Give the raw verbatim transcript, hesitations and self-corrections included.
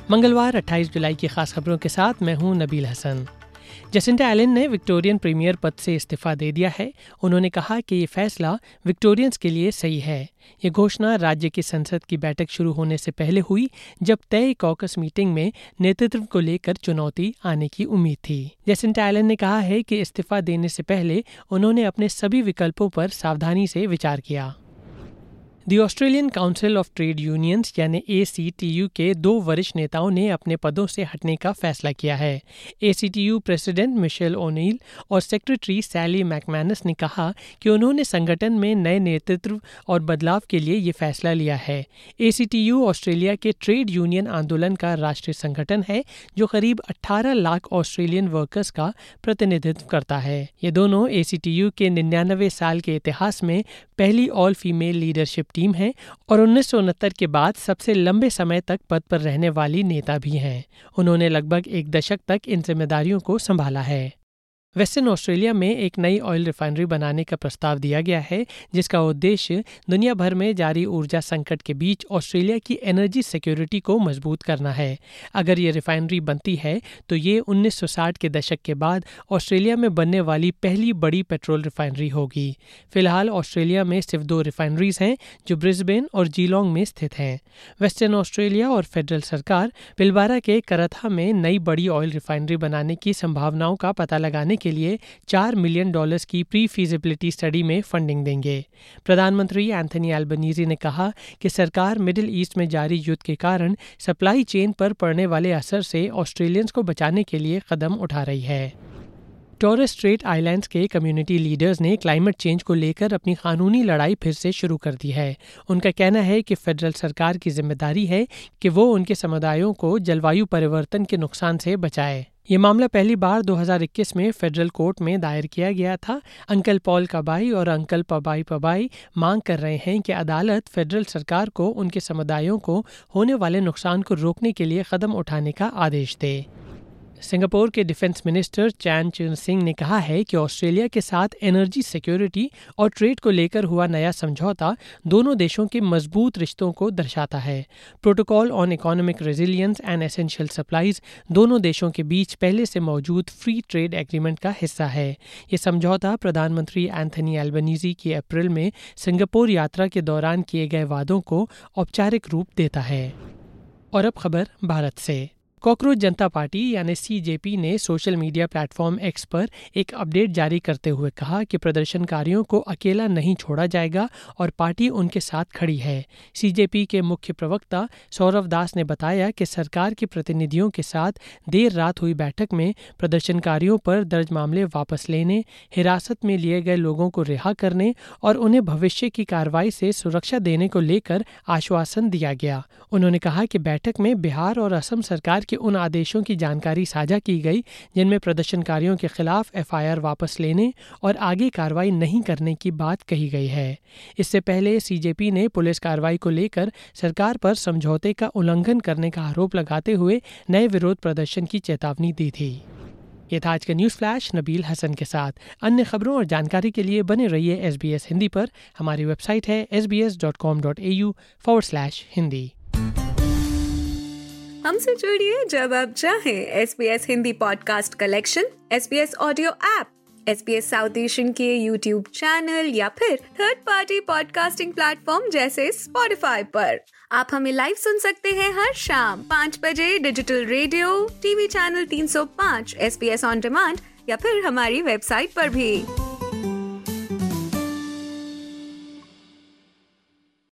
मंगलवार अट्ठाईस जुलाई की खास खबरों के साथ मैं हूं नबील हसन। जसिंटा एलन ने विक्टोरियन प्रीमियर पद से इस्तीफा दे दिया है। उन्होंने कहा कि ये फैसला विक्टोरियंस के लिए सही है। ये घोषणा राज्य की संसद की बैठक शुरू होने से पहले हुई, जब तय कॉकस मीटिंग में नेतृत्व को लेकर चुनौती आने की उम्मीद थी। जसिंटा एलन ने कहा है कि इस्तीफा देने से पहले उन्होंने अपने सभी विकल्पों पर सावधानी से विचार किया। The Australian council of trade unions यानी ए सी टी यू के दो वरिष्ठ नेताओं ने अपने पदों से हटने का फैसला किया है। A C T U president Michelle O'Neil और सेक्रेटरी सैली मैकमैनस ने कहा कि उन्होंने संगठन में नए नेतृत्व और बदलाव के लिए ये फैसला लिया है। A C T U Australia के ट्रेड यूनियन आंदोलन का राष्ट्रीय संगठन है, जो करीब अठारह लाख ऑस्ट्रेलियन वर्कर्स का प्रतिनिधित्व करता है। ये दोनों ए सी टी यू के निन्यानवे साल के इतिहास में पहली ऑल फीमेल लीडरशिप टीम है और उन्नीस सौ उनहत्तर के बाद सबसे लंबे समय तक पद पर रहने वाली नेता भी हैं। उन्होंने लगभग एक दशक तक इन जिम्मेदारियों को संभाला है। वेस्टर्न ऑस्ट्रेलिया में एक नई ऑयल रिफाइनरी बनाने का प्रस्ताव दिया गया है, जिसका उद्देश्य दुनिया भर में जारी ऊर्जा संकट के बीच ऑस्ट्रेलिया की एनर्जी सिक्योरिटी को मजबूत करना है। अगर ये रिफाइनरी बनती है तो ये उन्नीस सौ साठ के दशक के बाद ऑस्ट्रेलिया में बनने वाली पहली बड़ी पेट्रोल रिफाइनरी होगी। फिलहाल ऑस्ट्रेलिया में सिर्फ दो रिफाइनरीज हैं, जो ब्रिस्बेन और जीलोंग में स्थित हैं। वेस्टर्न ऑस्ट्रेलिया और फेडरल सरकार पिलबारा के करथा में नई बड़ी ऑयल रिफाइनरी बनाने की संभावनाओं का पता लगाने के लिए चार मिलियन डॉलर्स की प्री फीजिबिलिटी स्टडी में फंडिंग देंगे। प्रधानमंत्री एंथनी एल्बनीज़ी ने कहा कि सरकार मिडिल ईस्ट में जारी युद्ध के कारण सप्लाई चेन पर पड़ने वाले असर से ऑस्ट्रेलियंस को बचाने के लिए कदम उठा रही है। टॉरेस स्ट्रेट आइलैंड्स के कम्युनिटी लीडर्स ने क्लाइमेट चेंज को लेकर अपनी कानूनी लड़ाई फिर से शुरू कर दी है। उनका कहना है कि फेडरल सरकार की जिम्मेदारी है कि वो उनके समुदायों को जलवायु परिवर्तन के नुकसान से बचाए। ये मामला पहली बार दो हज़ार इक्कीस में फेडरल कोर्ट में दायर किया गया था। अंकल पॉल कबाई और अंकल पबाई पबाई मांग कर रहे हैं कि अदालत फेडरल सरकार को उनके समुदायों को होने वाले नुकसान को रोकने के लिए कदम उठाने का आदेश दे। सिंगापुर के defence minister Chan Chun Sing ने कहा है कि ऑस्ट्रेलिया के साथ एनर्जी सिक्योरिटी और ट्रेड को लेकर हुआ नया समझौता दोनों देशों के मजबूत रिश्तों को दर्शाता है। Protocol on economic resilience and essential supplies दोनों देशों के बीच पहले से मौजूद फ्री ट्रेड एग्रीमेंट का हिस्सा है। ये समझौता प्रधानमंत्री एंथनी एल्बनीज़ी की अप्रैल में सिंगापुर यात्रा के दौरान किए गए वादों को औपचारिक रूप देता है। और अब खबर भारत से। कॉकरोच जनता पार्टी यानी सी जे पी ने सोशल मीडिया प्लेटफॉर्म एक्स पर एक अपडेट जारी करते हुए कहा कि प्रदर्शनकारियों को अकेला नहीं छोड़ा जाएगा और पार्टी उनके साथ खड़ी है। सी जे पी के मुख्य प्रवक्ता सौरव दास ने बताया कि सरकार के प्रतिनिधियों के साथ देर रात हुई बैठक में प्रदर्शनकारियों पर दर्ज मामले वापस लेने, हिरासत में लिए गए लोगों को रिहा करने और उन्हें भविष्य की कार्रवाई से सुरक्षा देने को लेकर आश्वासन दिया गया। उन्होंने कहा कि बैठक में बिहार और असम सरकार के उन आदेशों की जानकारी साझा की गई जिनमें प्रदर्शनकारियों के खिलाफ एफ आई आर वापस लेने और आगे कार्रवाई नहीं करने की बात कही गई है। इससे पहले सी जे पी ने पुलिस कार्रवाई को लेकर सरकार पर समझौते का उल्लंघन करने का आरोप लगाते हुए नए विरोध प्रदर्शन की चेतावनी दी थी। ये था आज का न्यूज़ फ्लैश नबील हसन के साथ। अन्य खबरों और जानकारी के लिए बने रहिए एस बी एस हिंदी पर। हमारी वेबसाइट है S B S dot com dot A U forward slash Hindi. हमसे जुड़िए जब आप चाहें। S B S Hindi podcast collection, S B S audio app, S B S South Asian के यूट्यूब चैनल या फिर थर्ड पार्टी पॉडकास्टिंग प्लेटफॉर्म जैसे Spotify पर। आप हमें लाइव सुन सकते हैं हर शाम पाँच बजे डिजिटल रेडियो, टीवी चैनल तीन सौ पाँच, S B S on demand या फिर हमारी वेबसाइट पर भी।